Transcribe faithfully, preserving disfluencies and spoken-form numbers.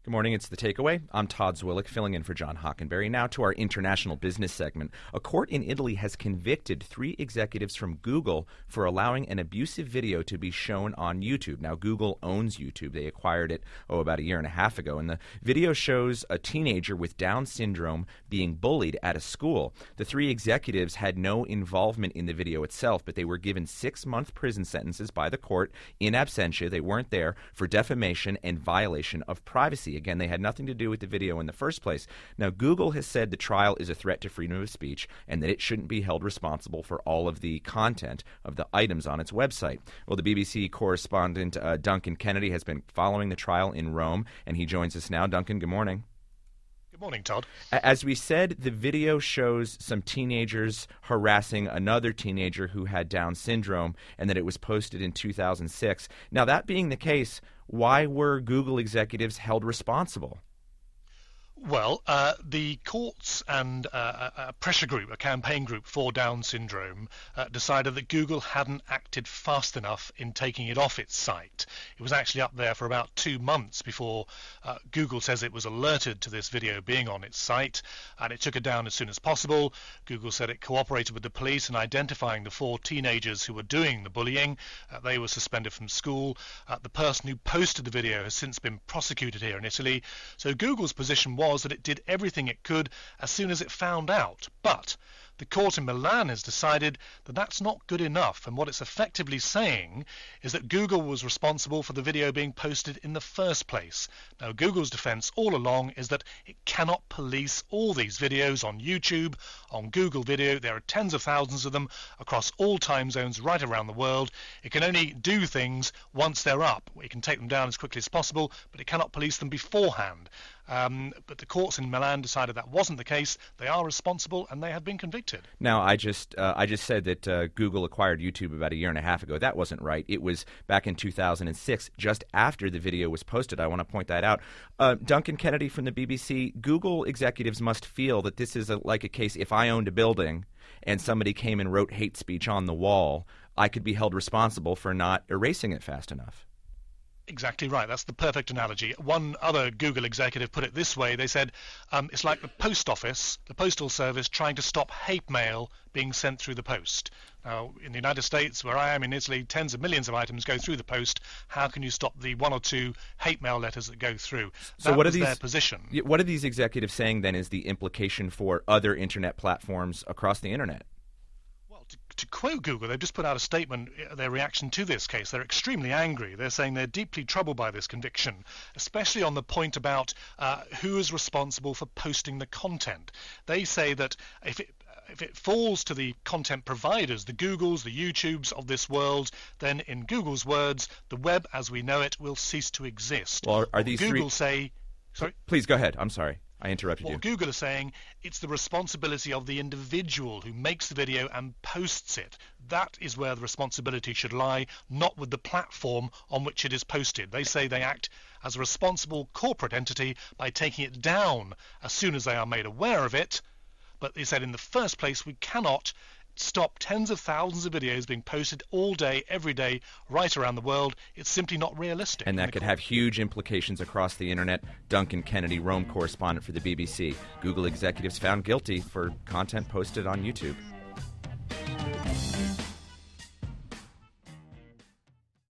Good morning, it's The Takeaway. I'm Todd Zwillich, filling in for John Hockenberry. Now to our international business segment. A court in Italy has convicted three executives from Google for allowing an abusive video to be shown on YouTube. Now, Google owns YouTube. They acquired it, oh, about a year and a half ago. And the video shows a teenager with Down syndrome being bullied at a school. The three executives had no involvement in the video itself, but they were given six-month prison sentences by the court in absentia. They weren't there for defamation and violation of privacy. Again, they had nothing to do with the video in the first place. Now, Google has said the trial is a threat to freedom of speech and that it shouldn't be held responsible for all of the content of the items on its website. Well, the B B C correspondent uh, Duncan Kennedy has been following the trial in Rome, and he joins us now. Duncan, good morning. Good morning, Todd. As we said, the video shows some teenagers harassing another teenager who had Down syndrome, and that it was posted in two thousand six. Now, that being the case, why were Google executives held responsible? Well, uh, the courts and uh, a pressure group, a campaign group for Down syndrome, uh, decided that Google hadn't acted fast enough in taking it off its site. It was actually up there for about two months before uh, Google says it was alerted to this video being on its site, and it took it down as soon as possible. Google said it cooperated with the police in identifying the four teenagers who were doing the bullying. Uh, they were suspended from school. Uh, the person who posted the video has since been prosecuted here in Italy. So Google's position was that it did everything it could as soon as it found out. But the court in Milan has decided that that's not good enough, and what it's effectively saying is that Google was responsible for the video being posted in the first place. Now, Google's defense all along is that it cannot police all these videos on YouTube, on Google Video. There are tens of thousands of them across all time zones right around the world. It can only do things once they're up. It can take them down as quickly as possible, but it cannot police them beforehand. Um, but the courts in Milan decided that wasn't the case. They are responsible, and they have been convicted. Now, I just uh, I just said that uh, Google acquired YouTube about a year and a half ago. That wasn't right. It was back in two thousand six, just after the video was posted. I want to point that out. Uh, Duncan Kennedy from the B B C, Google executives must feel that this is a, like a case, if I owned a building and somebody came and wrote hate speech on the wall, I could be held responsible for not erasing it fast enough. Exactly right. That's the perfect analogy. One other Google executive put it this way. They said um, it's like the post office, the postal service, trying to stop hate mail being sent through the post. Now, in the United States, where I am in Italy, tens of millions of items go through the post. How can you stop the one or two hate mail letters that go through? So that what was are these, their position. What are these executives saying, then, is the implication for other Internet platforms across the Internet? To quote Google, they've just put out a statement, their reaction to this case. They're extremely angry. They're saying they're deeply troubled by this conviction, especially on the point about uh, who is responsible for posting the content. They say that if it If it falls to the content providers, the Googles, the YouTubes of this world, then in Google's words, the web as we know it will cease to exist. Well, are, are these Google three... say... Sorry? Please go ahead. I'm sorry. I interrupted what you. What Google is saying, it's the responsibility of the individual who makes the video and posts it. That is where the responsibility should lie, not with the platform on which it is posted. They say they act as a responsible corporate entity by taking it down as soon as they are made aware of it. But they said in the first place, we cannot stop tens of thousands of videos being posted all day, every day, right around the world. It's simply not realistic. And that could have huge implications across the Internet. Duncan Kennedy, Rome correspondent for the B B C. Google executives found guilty for content posted on YouTube.